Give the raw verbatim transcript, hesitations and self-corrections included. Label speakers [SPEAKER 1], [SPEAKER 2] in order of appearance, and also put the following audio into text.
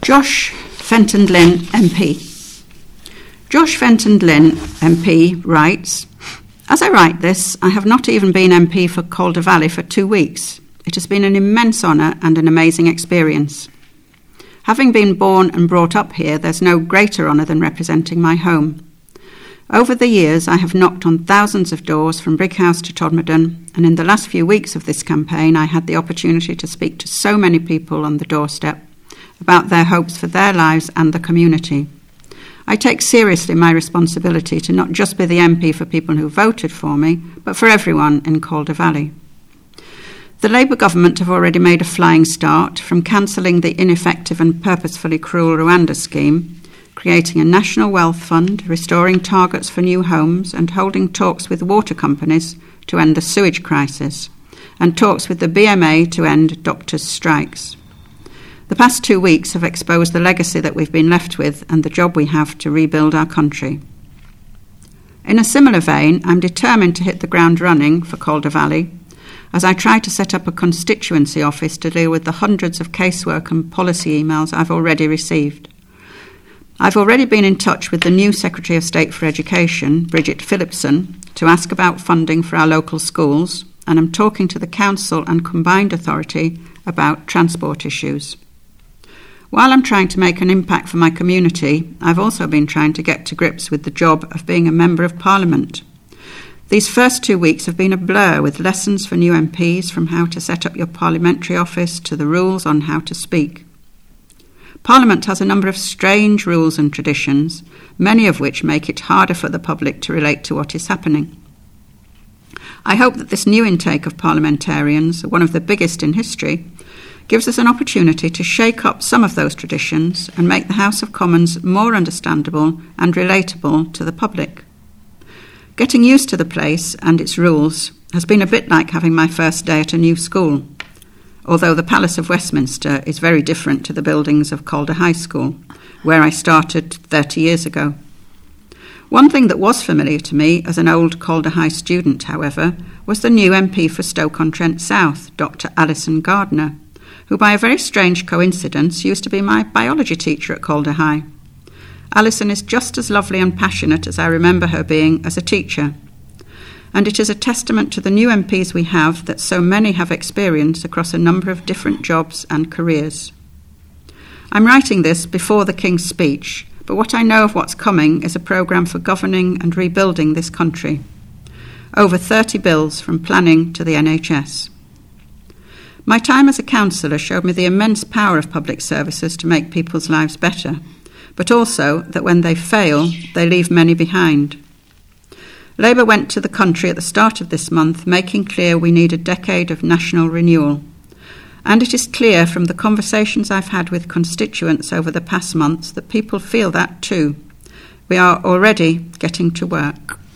[SPEAKER 1] Josh Fenton-Lynn, M P. Josh Fenton-Lynn, M P, writes, "As I write this, I have not even been M P for Calder Valley for two weeks. It has been an immense honour and an amazing experience. Having been born and brought up here, there's no greater honour than representing my home. Over the years, I have knocked on thousands of doors from Brighouse to Todmorden, and in the last few weeks of this campaign, I had the opportunity to speak to so many people on the doorstep about their hopes for their lives and the community. I take seriously my responsibility to not just be the M P for people who voted for me, but for everyone in Calder Valley. The Labour government have already made a flying start, from cancelling the ineffective and purposefully cruel Rwanda scheme, creating a national wealth fund, restoring targets for new homes, and holding talks with water companies to end the sewage crisis, and talks with the B M A to end doctors' strikes. The past two weeks have exposed the legacy that we've been left with and the job we have to rebuild our country. In a similar vein, I'm determined to hit the ground running for Calder Valley as I try to set up a constituency office to deal with the hundreds of casework and policy emails I've already received. I've already been in touch with the new Secretary of State for Education, Bridget Phillipson, to ask about funding for our local schools, and I'm talking to the Council and Combined Authority about transport issues. While I'm trying to make an impact for my community, I've also been trying to get to grips with the job of being a Member of Parliament. These first two weeks have been a blur, with lessons for new M Ps, from how to set up your parliamentary office to the rules on how to speak. Parliament has a number of strange rules and traditions, many of which make it harder for the public to relate to what is happening. I hope that this new intake of parliamentarians, one of the biggest in history, gives us an opportunity to shake up some of those traditions and make the House of Commons more understandable and relatable to the public. Getting used to the place and its rules has been a bit like having my first day at a new school, although the Palace of Westminster is very different to the buildings of Calder High School, where I started thirty years ago. One thing that was familiar to me as an old Calder High student, however, was the new M P for Stoke-on-Trent South, Doctor Alison Gardner, who by a very strange coincidence used to be my biology teacher at Calder High. Alison is just as lovely and passionate as I remember her being as a teacher, and it is a testament to the new M Ps we have that so many have experience across a number of different jobs and careers. I'm writing this before the King's speech, but what I know of what's coming is a programme for governing and rebuilding this country. Over thirty bills from planning to the N H S. My time as a councillor showed me the immense power of public services to make people's lives better, but also that when they fail, they leave many behind. Labour went to the country at the start of this month, making clear we need a decade of national renewal. And it is clear from the conversations I've had with constituents over the past months that people feel that too. We are already getting to work.